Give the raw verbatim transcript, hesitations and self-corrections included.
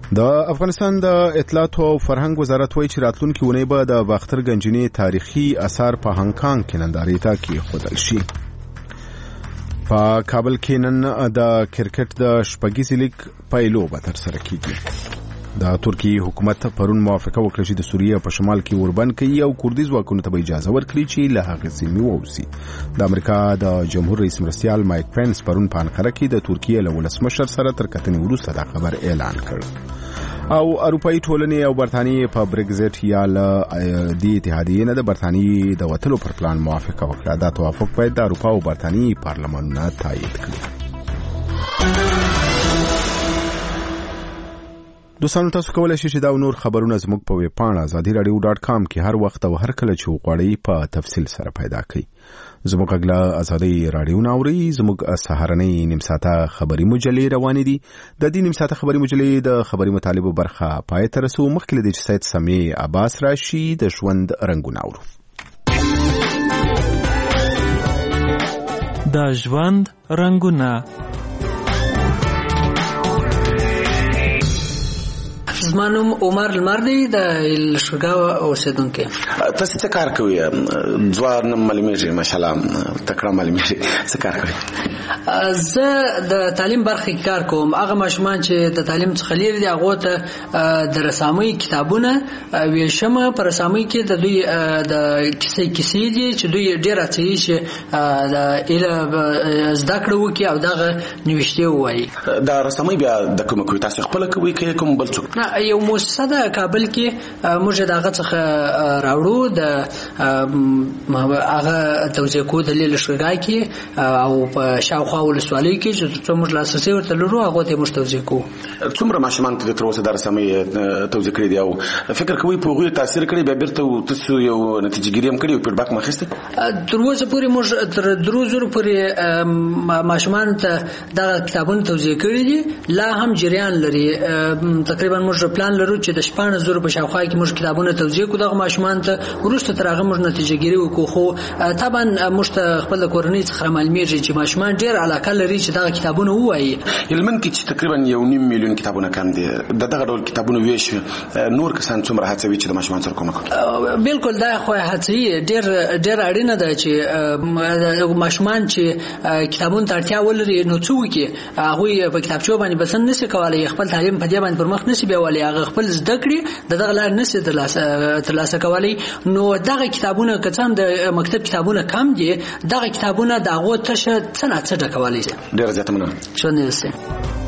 د افغانستان د اطلاعات او فرهنګ وزارت وایي چې راتلونکي اونۍ به د باختر گنجینې تاریخي آثار په هانګ کانګ کې نندارې ته کېښودل شي. په کابل کې نن د کرکټ د شپږیزې لیګ پیلو به ترسره کیږي. د ترکی حکومت پرون موافقه وکړه چې د سوریه په شمال کې اوربند کوي او کردي ځواکونو ته به اجازه ورکړي چې له هغې سیمې ووځي. د امریکا د جمهور رئیس مرستیال مایک پینس پرون په انقره کې د ترکیې له ولسمشر سره تر کتنې وروسته دا خبر اعلان کړ. او اروپایي ټولنې او برتانیې په برگزټ یا له دې اتحادیې نه د برتانیې د وتلو پر پلان موافقه وکړه. دا توافق باید د اروپا او برتانیې پارلمانونه تایید کړي. دوستانو تاسو کولای شئ چې دا نور خبرونه زموږ په ویب پاڼه ازادي رادیو ډاټ کام کې هر وخت او هر کله چې وغواړئ په تفصیل سره پیدا کړئ. زموږ اګلا ازادي رادیو ناوري زموږ سهارنۍ نیم ساعته خبري مجلې روانې دي. د دې نیم ساعته خبري مجلې د خبري مطالبو برخه پای ته رسو. مخکې له دې چې سید سمیع عباس راشي د ژوند رنګونه اورو. د ژوند رنګونه. زما نوم عمر لمر دی د لشکرګاه اوسیدونکی. تاسو څه کار کوئ؟ ځوان معلومیږي ماشاءالله تکړه معلومیږي. څه کار کوئ؟ زه د تعلیم برخه کې کار کوم. هغه ماشومان چې د تعلیم څخه لري دي هغه ته د رسامۍ کتابونه ویشم. پر رسامۍ کې د دوی د کیسې کیسې دي چې دوی ډېر اچي چې د علم زده کړه وکړي او دغه نوښتې ووایي. د رسامۍ بیا د کوم کوي تاسو خپل کوي کې کوم بل څوک؟ یو مؤسسه د کابل کې موږ دغه څخه راوړو د هغه توزیع کو د لشکرګاه کې او په شاوخوا ولسوالۍ کې چې څومره لاسرسي ورته لرو هغه ته موږ توزیع کوو. څومره ماشومان ته تر اوسه د رسامۍ توزیع کړي دي او فکر کوي په هغوی تاثیر کړي بیا بیرته تاسو یو نتیجه ګیری هم کړي او فیډبک مخسته؟ تر اوسه پورې موږ تر درو زرو پورې ماشومان ته دغه کتابونه توزیع کړي دي. لا هم جریان لري. تقریبا موږ پلان لرو چې د شپږ زره په شاوخوا کې موږ کتابونه توزیع کوو دغه ماشومان ته. وروسته تر هغه موږ نتیجه ګیری وکړو. خو طبعا موږ ته خپل کورنۍ څخه معلومیږي چې ماشومان ډېر علاقه لري چې دغه کتابونه ووایي. هلمند کې چې تقریبا یو نیم میلیون کتابونه کم دي. د دغه ډول کتابونو ویش نور کسان څومره هڅوي چې د ماشومان سره کومک وکړي؟ بالکل دا خو هڅوي. ډېر ډېر اړینه ده چې ماشومان چې کتابونه ته اړتیا ولري نو څه وکړي. هغوی په کتابچو باندې بس نشي کولی خپل تعلیم په دې باندې پر مخ نشي بیولی. هغه خپل زده کړي د دغه لار نشي ترلاسه ترلاسه کولی. نو دغه کتابونه که څه هم د مکتب کتابونه کم دي دغه کتابونه د هغو تشه څه نه څه ډکولی شي. ډېره زیاته مننه. ښه